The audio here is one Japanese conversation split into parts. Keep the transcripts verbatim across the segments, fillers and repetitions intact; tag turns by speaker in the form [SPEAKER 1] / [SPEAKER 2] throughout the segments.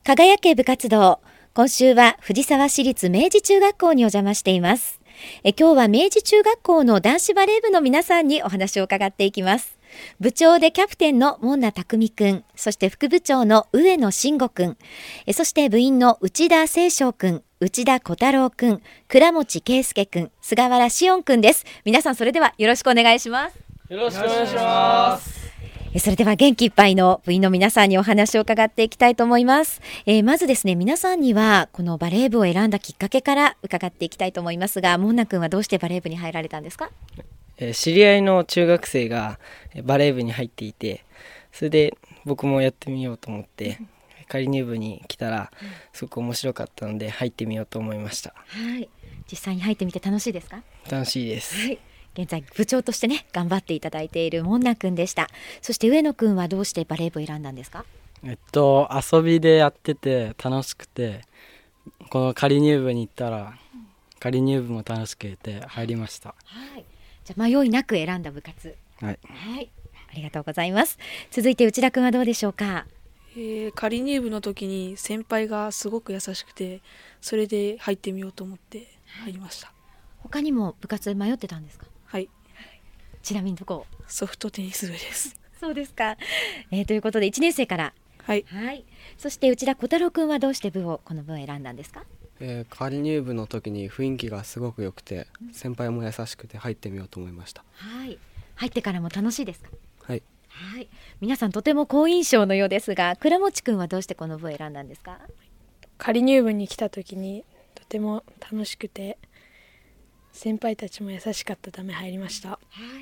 [SPEAKER 1] 輝け部活動。今週は藤沢市立明治中学校にお邪魔しています。え今日は明治中学校の男子バレー部の皆さんにお話を伺っていきます。部長でキャプテンの門名匠くん、そして副部長の上野慎吾くん、えそして部員の内田清翔くん、内田小太郎くん、倉持圭介くん、菅原志音くんです。皆さんそれではよろしくお願いします。
[SPEAKER 2] よろしくお願いします。
[SPEAKER 1] それでは元気いっぱいの部員の皆さんにお話を伺っていきたいと思います。えー、まずですね、皆さんにはこのバレー部を選んだきっかけから伺っていきたいと思いますが、門名くんはどうしてバレー部に入られたんですか？
[SPEAKER 2] えー、知り合いの中学生がバレー部に入っていて、それで僕もやってみようと思って仮入部に来たらすごく面白かったので入ってみようと思いました。
[SPEAKER 1] はい、実際に入ってみて楽しいですか？
[SPEAKER 2] 楽しいです。
[SPEAKER 1] はい、現在部長としてね頑張っていただいている門名くんでした。そして上野くんはどうしてバレー部を選んだんですか？
[SPEAKER 3] えっと遊びでやってて楽しくて、この仮入部に行ったら仮入部も楽しくて入りました。
[SPEAKER 1] はい、じゃあ迷いなく選んだ部活。
[SPEAKER 3] はい、
[SPEAKER 1] はい、ありがとうございます。続いて内田くんはどうでしょうか？
[SPEAKER 4] えー、仮入部の時に先輩がすごく優しくて、それで入ってみようと思って入りました。
[SPEAKER 1] 他にも部活迷ってたんですか？
[SPEAKER 4] はい、
[SPEAKER 1] ちなみにどこ？
[SPEAKER 4] ソフトテニス部です。
[SPEAKER 1] そうですか、えー、ということでいちねん生から。
[SPEAKER 4] はい、
[SPEAKER 1] はい、そして内田小太郎くんはどうして部をこの部を選んだんですか？
[SPEAKER 5] えー、仮入部の時に雰囲気がすごく良くて、うん、先輩も優しくて入ってみようと思いました。
[SPEAKER 1] はい、入ってからも楽しいですか？
[SPEAKER 5] はい、
[SPEAKER 1] はい、皆さんとても好印象のようですが、倉持くんはどうしてこの部を選んだんですか？
[SPEAKER 6] 仮入部に来た時にとても楽しくて、先輩たちも優しかったため入りました。
[SPEAKER 1] はい、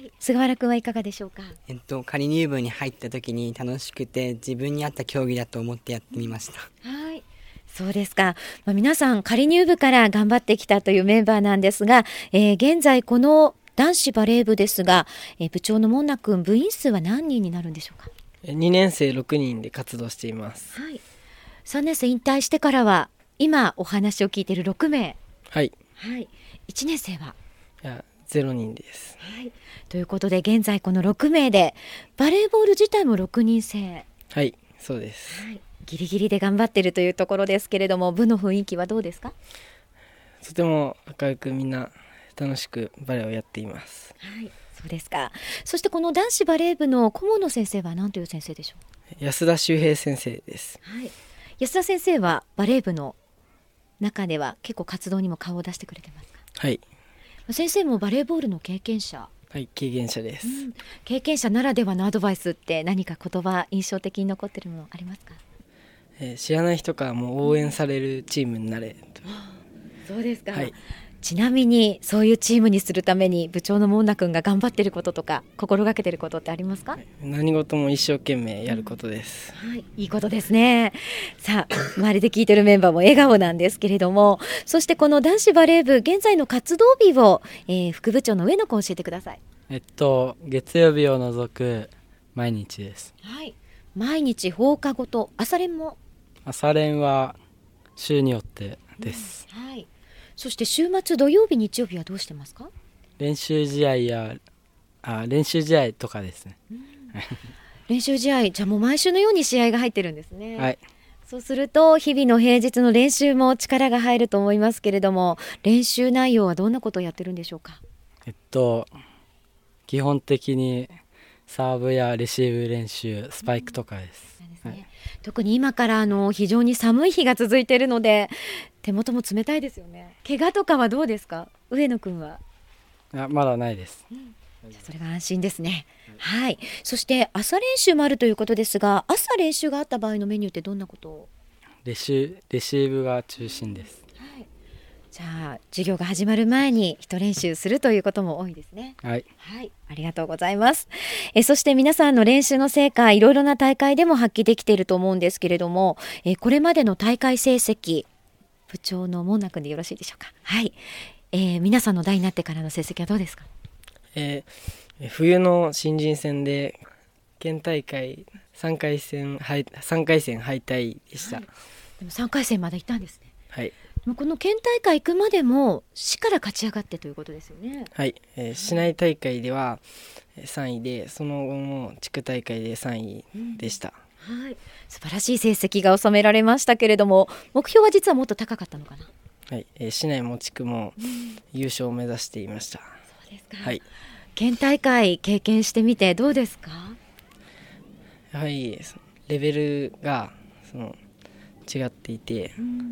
[SPEAKER 1] 菅原くんはいかがでしょうか？
[SPEAKER 7] えっと、仮入部に入った時に楽しくて自分に合った競技だと思ってやってみました。
[SPEAKER 1] はい、そうですか、まあ、皆さん仮入部から頑張ってきたというメンバーなんですが、えー、現在この男子バレー部ですが、えー、部長の門名くん、部員数は何人になるんでしょうか？
[SPEAKER 2] にねん生ろくにんで活動しています。
[SPEAKER 1] はい、さんねん生引退してからは今お話を聞いているろくめい。
[SPEAKER 2] はい、
[SPEAKER 1] はい、いちねん生は？
[SPEAKER 2] いやゼロにんです。
[SPEAKER 1] はい、ということで現在このろくめいでバレーボール自体もろくにん制。
[SPEAKER 2] はい、そうです。
[SPEAKER 1] はい、ギリギリで頑張っているというところですけれども、部の雰囲気はどうですか？
[SPEAKER 2] とても明るくみんな楽しくバレーをやっています。
[SPEAKER 1] はい、そうですか。そしてこの男子バレー部の顧問の先生は何という先生でしょ
[SPEAKER 2] う？安田修平先生です。
[SPEAKER 1] はい、安田先生はバレー部の中では結構活動にも顔を出してくれてますか？
[SPEAKER 2] はい、
[SPEAKER 1] 先生もバレーボールの経験者。
[SPEAKER 2] はい、経験者です、うん、
[SPEAKER 1] 経験者ならではのアドバイスって何か言葉印象的に残っているものありますか？
[SPEAKER 2] えー、知らない人からも応援されるチームになれと、
[SPEAKER 1] うん、そうですか、
[SPEAKER 2] はい、
[SPEAKER 1] ちなみにそういうチームにするために部長の門名くんが頑張っていることとか心がけていることってありますか？
[SPEAKER 2] 何事も一生懸命やることです、
[SPEAKER 1] うん、はい、いいことですね。さあ周りで聞いてるメンバーも笑顔なんですけれども、そしてこの男子バレー部現在の活動日を、えー、副部長の上野くん教えてください。
[SPEAKER 3] えっと月曜日を除く毎日です。
[SPEAKER 1] はい、毎日放課後と朝練も？
[SPEAKER 3] 朝練は週によってです、
[SPEAKER 1] うん、はい、そして週末土曜日日曜日はどうしてますか？
[SPEAKER 3] 練習試合やあ練習試合とかですね、うん、
[SPEAKER 1] 練習試合、じゃあもう毎週のように試合が入ってるんですね。
[SPEAKER 2] はい、
[SPEAKER 1] そうすると日々の平日の練習も力が入ると思いますけれども、練習内容はどんなことをやってるんでしょうか？
[SPEAKER 3] えっと基本的にサーブやレシーブ練習、スパイクとかです、
[SPEAKER 1] うん、そうですね、
[SPEAKER 3] はい、
[SPEAKER 1] 特に今からあの非常に寒い日が続いているので手元も冷たいですよね。怪我とかはどうですか？上野くんは？
[SPEAKER 3] あ、まだないです、
[SPEAKER 1] うん、じゃあそれが安心ですね。はい、はい、そして朝練習もあるということですが、朝練習があった場合のメニューってどんなことを？
[SPEAKER 3] レシ、レシーブが中心です。
[SPEAKER 1] はい、じゃあ授業が始まる前に一練習するということも多いですね。
[SPEAKER 3] はい、
[SPEAKER 1] はい、ありがとうございます。えそして皆さんの練習の成果、いろいろな大会でも発揮できていると思うんですけれども、えこれまでの大会成績、部長の門名くんでよろしいでしょうか？はい、えー、皆さんの代になってからの成績はどうですか？
[SPEAKER 2] えー、冬の新人戦で県大会さんかい戦敗さんかい戦敗退でした。はい、
[SPEAKER 1] でもさんかい戦まで行ったんですね。
[SPEAKER 2] はい、
[SPEAKER 1] この県大会行くまでも市から勝ち上がってということですよね。
[SPEAKER 2] はい、えー、市内大会ではさんいで、その後も地区大会でさんいでした。
[SPEAKER 1] はい、素晴らしい成績が収められましたけれども、目標は実はもっと高かったのかな。
[SPEAKER 2] はい、えー市内も地区も優勝を目指していました。
[SPEAKER 1] そうですか。
[SPEAKER 2] はい、
[SPEAKER 1] 県大会経験してみてどうですか。
[SPEAKER 2] やはりレベルがその違っていて、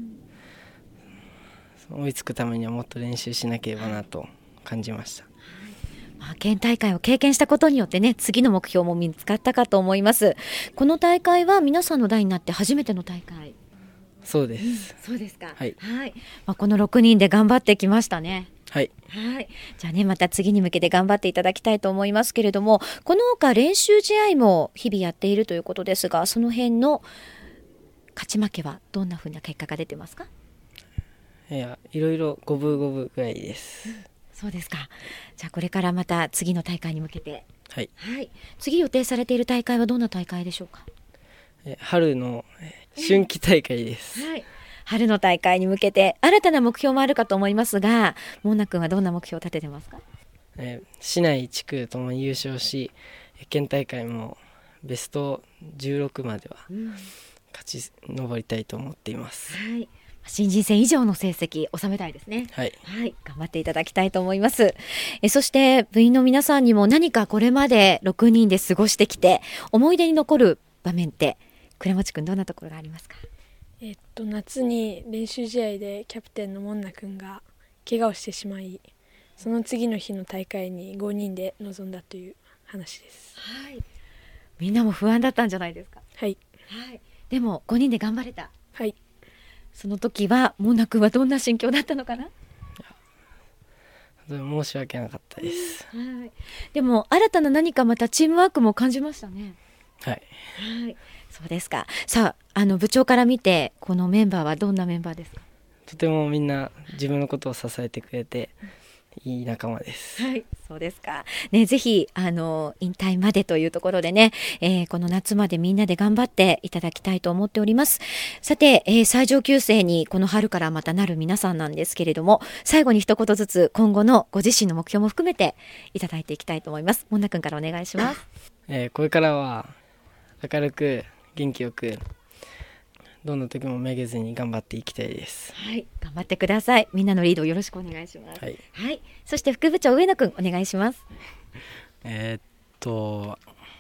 [SPEAKER 2] その追いつくためにはもっと練習しなければなと感じました。
[SPEAKER 1] まあ、県大会を経験したことによってね、次の目標も見つかったかと思います。この大会は皆さんの代になって初めての大会。
[SPEAKER 2] そうです。
[SPEAKER 1] そうですか。
[SPEAKER 2] はい、
[SPEAKER 1] はい。まあ、このろくにんで頑張ってきましたね。
[SPEAKER 2] はい、
[SPEAKER 1] はい。じゃあね、また次に向けて頑張っていただきたいと思いますけれども、この他練習試合も日々やっているということですが、その辺の勝ち負けはどんな風な結果が出てますか。
[SPEAKER 2] いや、いろいろ五分五分ぐらいです。
[SPEAKER 1] そうですか。じゃあこれからまた次の大会に向けて、
[SPEAKER 2] はい、
[SPEAKER 1] はい、次予定されている大会はどんな大会でしょうか。
[SPEAKER 2] え春の春季大会です。
[SPEAKER 1] はい、春の大会に向けて新たな目標もあるかと思いますが、モンナ君はどんな目標を立ててますか。
[SPEAKER 2] えー市内地区ともに優勝し、県大会もベストじゅうろくまでは勝ち上りたいと思っています。
[SPEAKER 1] はい、新人戦以上の成績収めたいですね。
[SPEAKER 2] はい、
[SPEAKER 1] はい、頑張っていただきたいと思います。えそして部員の皆さんにも何かこれまでろくにんで過ごしてきて思い出に残る場面って倉持君どんなところがありますか。
[SPEAKER 6] えっと夏に練習試合でキャプテンの門那君が怪我をしてしまい、その次の日の大会にごにんで臨んだという話です。
[SPEAKER 1] はい、みんなも不安だったんじゃないですか。
[SPEAKER 6] はい、
[SPEAKER 1] はい、でもごにんで頑張れた。
[SPEAKER 6] はい、
[SPEAKER 1] その時は門那君はどんな心境だったのかな。
[SPEAKER 2] 申し訳なかったです。
[SPEAKER 1] はい、でも新たな何かまたチームワークも感じましたね。
[SPEAKER 2] はい、
[SPEAKER 1] はい、そうですか。さあ、あの部長から見てこのメンバーはどんなメンバーですか。
[SPEAKER 2] とてもみんな自分のことを支えてくれていい仲間です。
[SPEAKER 1] はい、そうですか。ね、ぜひあの引退までというところでね、えー、この夏までみんなで頑張っていただきたいと思っております。さて、えー、最上級生にこの春からまたなる皆さんなんですけれども、最後に一言ずつ今後のご自身の目標も含めていただいていきたいと思います。門那君からお願いします。
[SPEAKER 2] えー、これからは明るく元気よくどんな時もめげずに頑張っていきたいです。
[SPEAKER 1] はい、頑張ってください。みんなのリードよろしくお願いします。
[SPEAKER 2] はい、
[SPEAKER 1] はい、そして副部長上野くんお願いします。
[SPEAKER 3] えーっと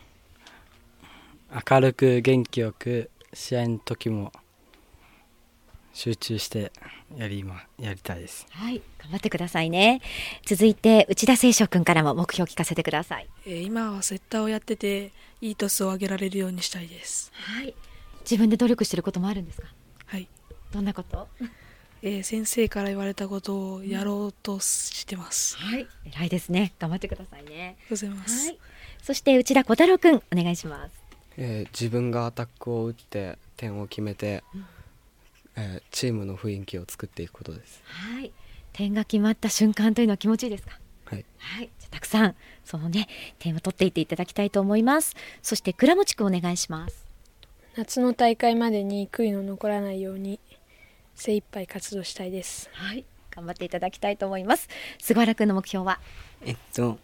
[SPEAKER 3] 明るく元気よく試合の時も集中してやりまやりたいです。
[SPEAKER 1] はい、頑張ってくださいね。続いて内田聖翔くんからも目標を聞かせてください。
[SPEAKER 4] えー今はセッターをやってていいトスを上げられるようにしたいです。
[SPEAKER 1] はい、自分で努力していることもあるんですか。
[SPEAKER 4] はい、
[SPEAKER 1] どんなこと。
[SPEAKER 4] えー先生から言われたことをやろうとしてます。
[SPEAKER 1] はい、偉いですね。頑張ってくださいね。
[SPEAKER 4] ありがとうございます。
[SPEAKER 1] はい、そして内田小太郎くんお願いします。
[SPEAKER 5] えー自分がアタックを打って点を決めて、えーチームの雰囲気を作っていくことです。
[SPEAKER 1] はい、点が決まった瞬間というのは気持ちいいですか。
[SPEAKER 5] はい、
[SPEAKER 1] はい、じゃあたくさんそのね点を取っていっていただきたいと思います。そして倉持くんお願いします。
[SPEAKER 6] 夏の大会までに悔いの残らないように精一杯活動したいです。
[SPEAKER 1] はい、頑張っていただきたいと思います。菅原くんの目標は。
[SPEAKER 7] えっと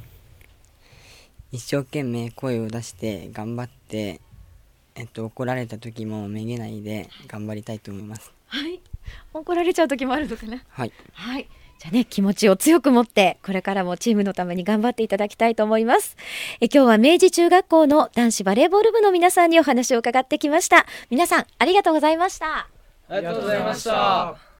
[SPEAKER 7] 一生懸命声を出して頑張って、えっと、怒られた時もめげないで頑張りたいと思います。
[SPEAKER 1] はい、怒られちゃう時もあるのかな。
[SPEAKER 7] はい、
[SPEAKER 1] はい、じゃあね気持ちを強く持ってこれからもチームのために頑張っていただきたいと思います。え今日は明治中学校の男子バレーボール部の皆さんにお話を伺ってきました。皆さんありがとうございました。
[SPEAKER 2] ありがとうございました。